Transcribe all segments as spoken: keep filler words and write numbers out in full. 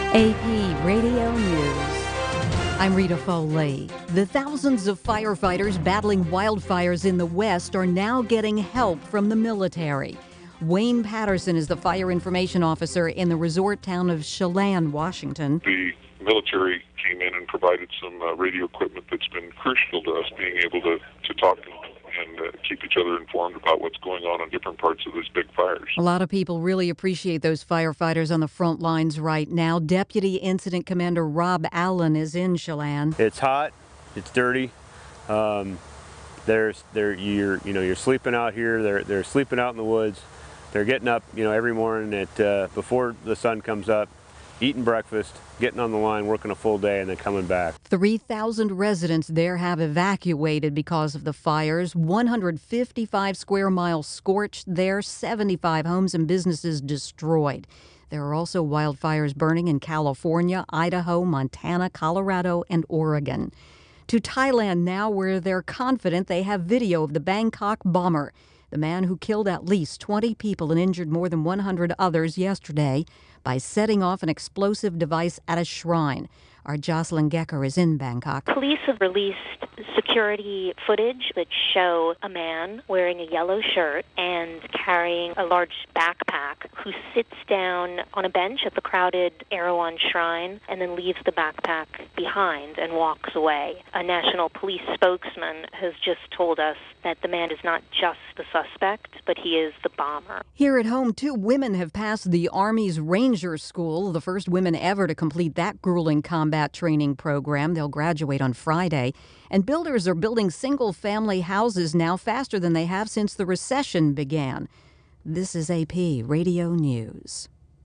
A P Radio News. I'm Rita Foley. The thousands of firefighters battling wildfires in the West are now getting help from the military. Wayne Patterson is the fire information officer in the resort town of Chelan, Washington. The military came in and provided some uh, radio equipment that's been crucial to us being able to, to talk and, and uh, keep each other informed about what's going on on different parts of these big fires. A lot of people really appreciate those firefighters on the front lines right now. Deputy Incident Commander Rob Allen is in Chelan. It's hot, it's dirty. Um, there's, there, you're, you know, you're sleeping out here. They're, they're sleeping out in the woods. They're getting up, you know, every morning at uh, before the sun comes up, eating breakfast, getting on the line, working a full day, and then coming back. three thousand residents there have evacuated because of the fires. one hundred fifty-five square miles scorched there, seventy-five homes and businesses destroyed. There are also wildfires burning in California, Idaho, Montana, Colorado, and Oregon. To Thailand now, where they're confident they have video of the Bangkok bomber, the man who killed at least twenty people and injured more than one hundred others yesterday by setting off an explosive device at a shrine. Our Jocelyn Gecker is in Bangkok. Police have released security footage that show a man wearing a yellow shirt and carrying a large backpack who sits down on a bench at the crowded Erewhon shrine and then leaves the backpack behind and walks away. A national police spokesman has just told us that the man is not just the suspect, but he is the bomber. Here at home, two women have passed the Army's Ranger School, the first women ever to complete that grueling combat training program. They'll graduate on Friday. And builders are building single-family houses now faster than they have since the recession began. This is A P Radio News.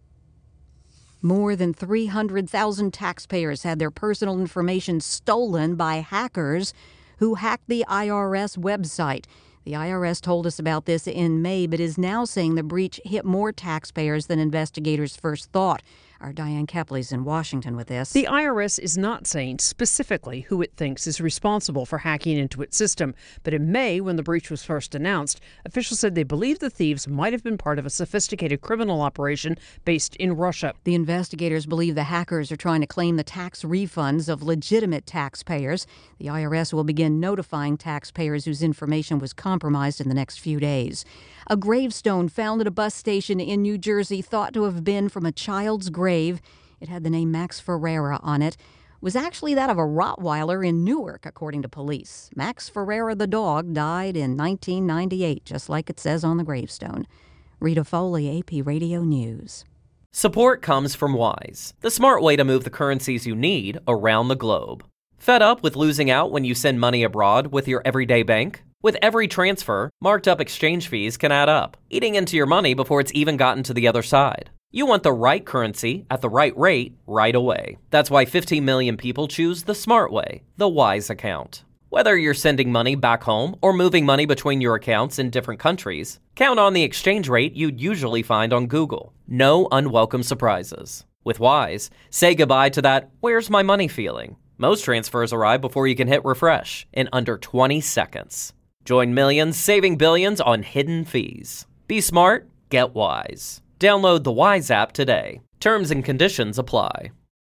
More than three hundred thousand taxpayers had their personal information stolen by hackers who hacked the I R S website. The I R S told us about this in May, but is now saying the breach hit more taxpayers than investigators first thought. Our Diane Kepley's in Washington with this. The I R S is not saying specifically who it thinks is responsible for hacking into its system. But in May, when the breach was first announced, officials said they believe the thieves might have been part of a sophisticated criminal operation based in Russia. The investigators believe the hackers are trying to claim the tax refunds of legitimate taxpayers. The I R S will begin notifying taxpayers whose information was compromised in the next few days. A gravestone found at a bus station in New Jersey, thought to have been from a child's grave. It had the name Max Ferreira on it. It was actually that of a Rottweiler in Newark, according to police. Max Ferreira, the dog, died in nineteen ninety-eight, just like it says on the gravestone. Rita Foley, A P Radio News. Support comes from Wise, the smart way to move the currencies you need around the globe. Fed up with losing out when you send money abroad with your everyday bank? With every transfer, marked up exchange fees can add up, eating into your money before it's even gotten to the other side. You want the right currency at the right rate right away. That's why fifteen million people choose the smart way, the Wise account. Whether you're sending money back home or moving money between your accounts in different countries, count on the exchange rate you'd usually find on Google. No unwelcome surprises. With Wise, say goodbye to that "where's my money" feeling. Most transfers arrive before you can hit refresh in under twenty seconds. Join millions saving billions on hidden fees. Be smart, get Wise. Download the Wise app today. Terms and conditions apply.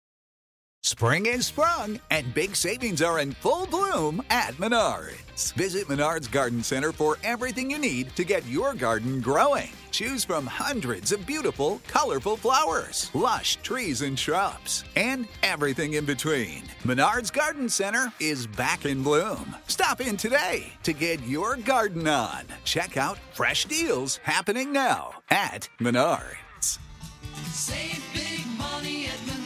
Spring is sprung, and big savings are in full bloom at Menards. Visit Menards Garden Center for everything you need to get your garden growing. Choose from hundreds of beautiful, colorful flowers, lush trees and shrubs, and everything in between. Menards Garden Center is back in bloom. Stop in today to get your garden on. Check out fresh deals happening now at Menards. Save big money at Menards.